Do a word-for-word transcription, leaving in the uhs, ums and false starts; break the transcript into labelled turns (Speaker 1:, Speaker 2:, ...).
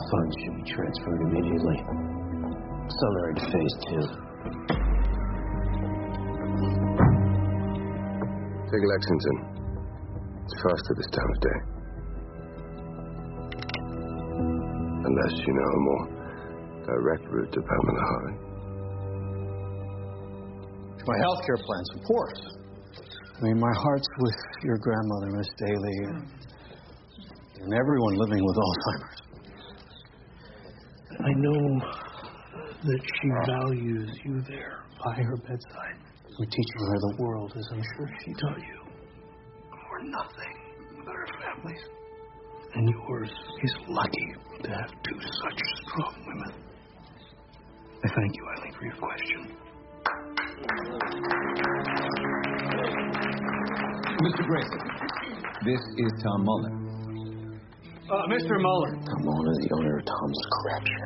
Speaker 1: Funds should be transferred immediately. Some are into phase two.
Speaker 2: Take Lexington. It's faster this time of day. Unless you know a more direct route to Pamela Harvey.
Speaker 3: My healthcare plan's in force. I mean, my heart's with your grandmother, Miss Daly, and, and everyone living with Alzheimer's.
Speaker 4: I know that she values you there by her bedside.
Speaker 3: We're teaching her the world, as I'm sure she
Speaker 4: Tell you, we're nothing without our families. And yours is lucky to have two such strong women. I thank you, Eileen, for your question.
Speaker 5: Mister Grayson, this is Tom Muller.
Speaker 4: Uh, Mister Muller.
Speaker 1: I'm owner, the owner of Tom's Crap Shack.